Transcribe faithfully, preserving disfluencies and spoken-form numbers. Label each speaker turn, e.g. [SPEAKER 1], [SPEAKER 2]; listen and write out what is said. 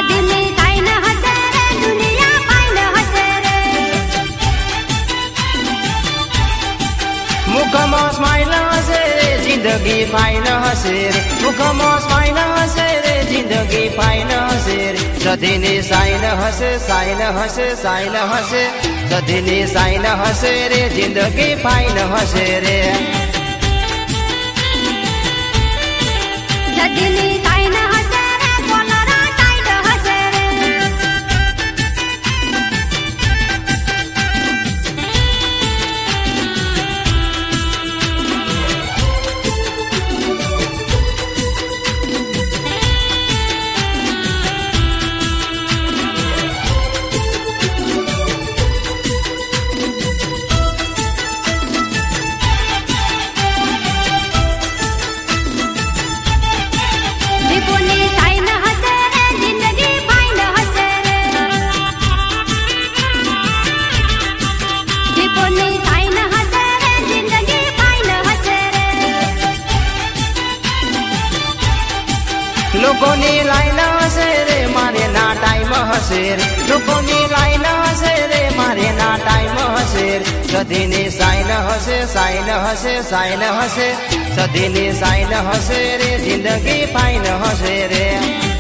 [SPEAKER 1] सधैँ छैन हँसेर दुनिया पाइन हँसेर
[SPEAKER 2] मुखमा स्माइल हँसेर जिन्दगी पाइन हँसेर मुखमा स्माइल हँसेर जिन्दगी पाइन हँसेर सधैँ साइन हँसे साइन हँसे साइन हँसे सधैँ साइन हँसेर जिन्दगी पाइन हँसेर
[SPEAKER 1] सधैँ छैन हँसेर कलर टाइट हँसेर दिपुनी छैन हँसेर जिन्दगी पाइन हँसेर दिपुनी छैन हँसेर जिन्दगी पाइन हँसेर
[SPEAKER 2] लोकोनी लाइन हँसेर मारे ना टाइम हँसेर लोकोनी लाइन हँसेर मारे ना टाइम हँसेर सधैँ साइन हँसे साइन हँसे साइन हँसे सधैँ साइन हँसेर जिन्दगी पाइन हँसेर